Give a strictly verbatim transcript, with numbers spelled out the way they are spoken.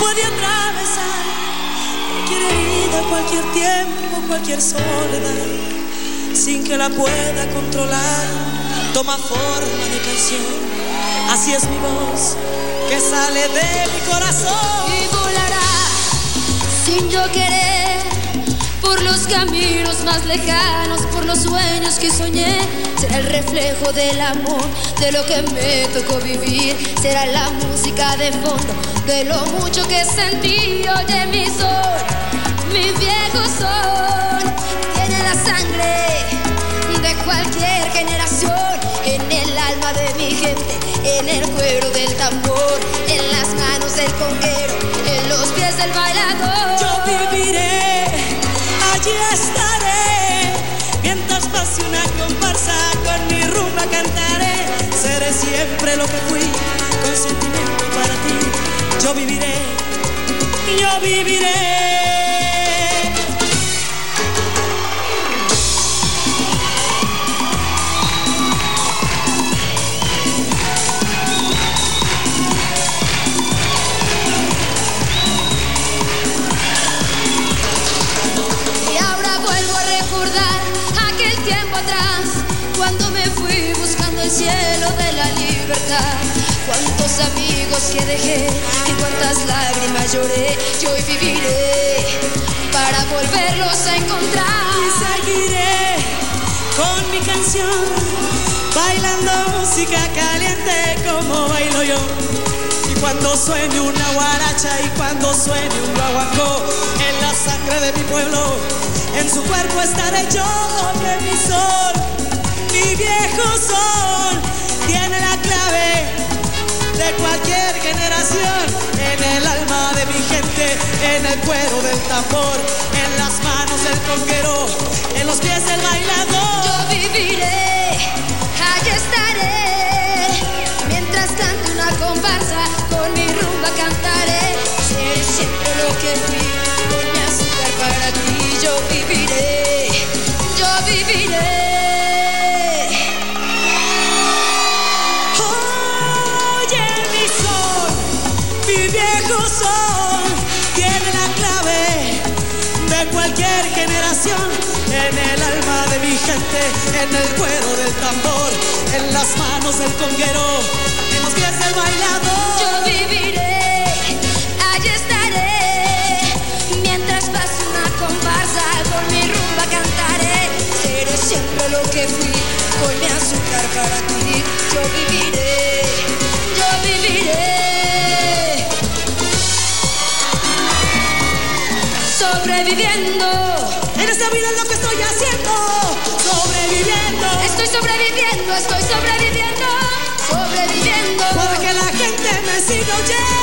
puede atravesar cualquier herida, cualquier tiempo, cualquier soledad, sin que la pueda controlar. Toma forma de canción. Así es mi voz que sale de mi corazón. Y volará sin yo querer por los caminos más lejanos, por los sueños que soñé. Será el reflejo del amor, de lo que me tocó vivir. Será la música de fondo, de lo mucho que sentí. Oye mi sol, mi viejo sol, tiene la sangre de cualquier generación. En el alma de mi gente, en el cuero del tambor, en las manos del conguero, en los pies del bailador. Yo viviré, allí estaré, mientras pase una comparsa, con mi rumba cantaré. Seré siempre lo que fui, con sentimiento para ti. Yo viviré, yo viviré. Cuando me fui buscando el cielo de la libertad, cuántos amigos que dejé y cuántas lágrimas lloré. Yo hoy viviré para volverlos a encontrar. Y seguiré con mi canción, bailando música caliente como bailo yo. Y cuando suene una guaracha y cuando suene un guaguancó, en la sangre de mi pueblo, en su cuerpo estaré yo. Oye mi sol, mi viejo sol, tiene la clave de cualquier generación. En el alma de mi gente, en el cuero del tambor, en las manos del conguero, en los pies del bailador. Yo viviré, allí estaré, mientras cante una comparsa, con mi rumba cantaré. Seré siempre lo que fui, con mi azúcar para ti. Yo viviré, yo viviré. Sol tiene la clave de cualquier generación. En el alma de mi gente, en el cuero del tambor, en las manos del conguero, en los pies del bailador. Yo viviré, allí estaré, mientras pase una comparsa, con mi rumba cantaré. Seré siempre lo que fui, con mi azúcar para ti. Yo viviré, yo viviré. Sobreviviendo, en esta vida es lo que estoy haciendo. Sobreviviendo, estoy sobreviviendo, estoy sobreviviendo, sobreviviendo. Para que la gente me siga oyendo.